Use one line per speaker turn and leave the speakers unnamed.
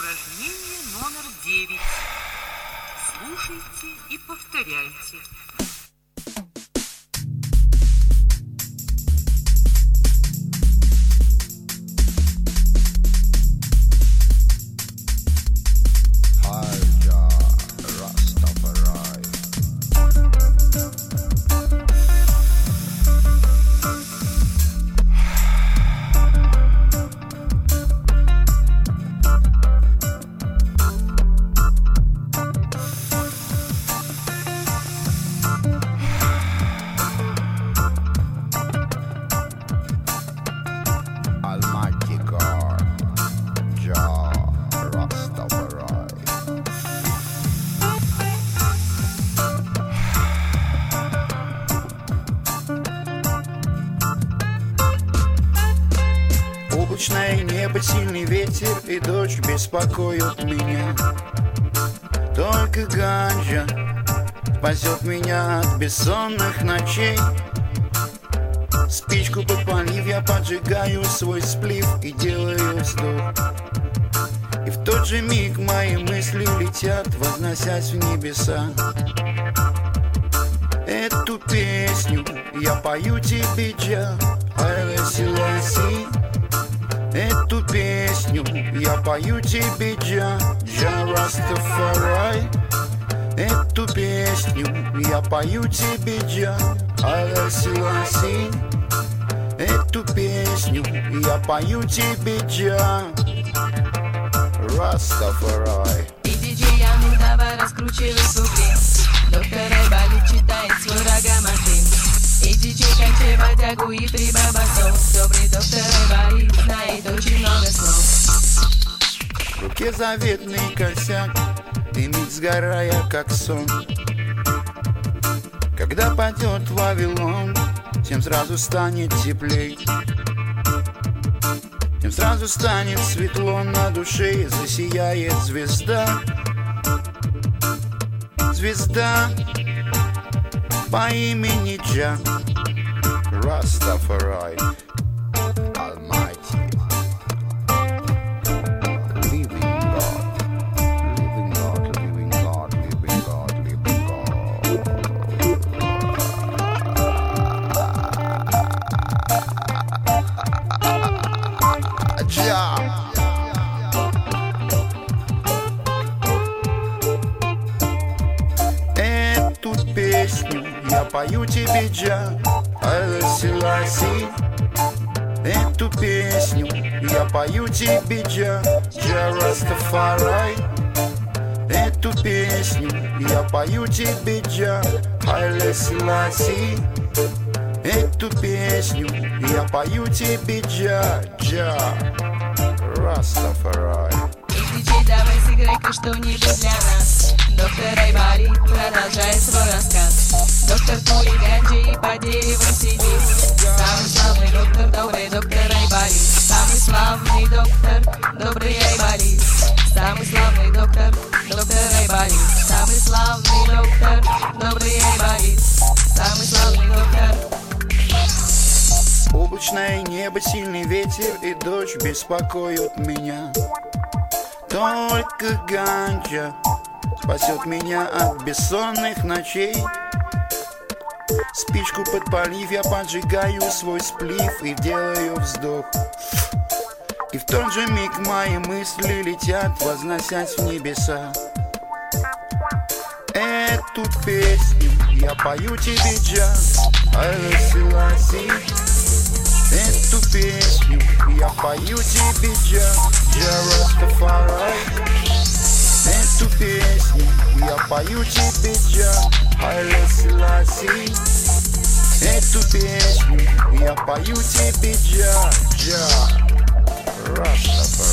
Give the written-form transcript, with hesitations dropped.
Упражнение номер 9. Слушайте и повторяйте.
Облачное небо, сильный ветер и дождь беспокоят меня. Только ганджа спасет меня от бессонных ночей. Спичку подпалив, я поджигаю свой сплив и делаю вздох. И в тот же миг мои мысли летят, возносясь в небеса. Эту песню я пою тебе, Джа, Айле Селаси. Эту песню я пою тебе, Джа, Джа Растафарай. Эту песню я пою тебе, Джа, Айле Селаси. Эту песню я пою тебе, Джа Растафарай.
И диджеям давай раскручивай сугрин. Доктор Айболит читает свой рогоматрин. И диджей кончай бодягу и прибабасов. Добрый доктор Айболит знает очень много слов.
В руке заветный косяк, дымит, сгорая, как сон. Когда падет Вавилон, всем сразу станет теплей. Всем сразу станет светло на душе, засияет звезда. Звезда по имени Джа Растафарай. Almighty, living God, living God, living God, living God, living God. Джа. Эту песню я пою тебе, Джа, Айле Селаси. Эту песню я пою тебе, Джа, Джа Растафарай. Эту песню я пою тебе, Джа, Айле Селаси. Эту песню я пою тебе, Джа, Джа Растафарай.
И диджей, давай сыграй-ка что-нибудь для нас. Доктор Айболит продолжает свой рассказ. Доктор курит ганджи и по дереву сидит. Самый славный доктор, добрый доктор Айболит. Самый славный доктор, добрый Айболит. Самый славный доктор, доктор Айболит. Самый славный доктор, добрый Айболит. Самый славный доктор.
Облачное небо, сильный ветер и дождь беспокоят меня. Только ганджа спасет меня от бессонных ночей. Спичку подпалив, я поджигаю свой сплив и делаю вздох. И в тот же миг мои мысли летят, возносясь в небеса. Эту песню я пою тебе, Джа, Айле Селаси. Эту песню я пою тебе, Джа, Джа Растафарай. Эту песню я пою тебе, Джа, Айле Селаси. Эту песню я пою тебе, Джа, Джа Растафарай.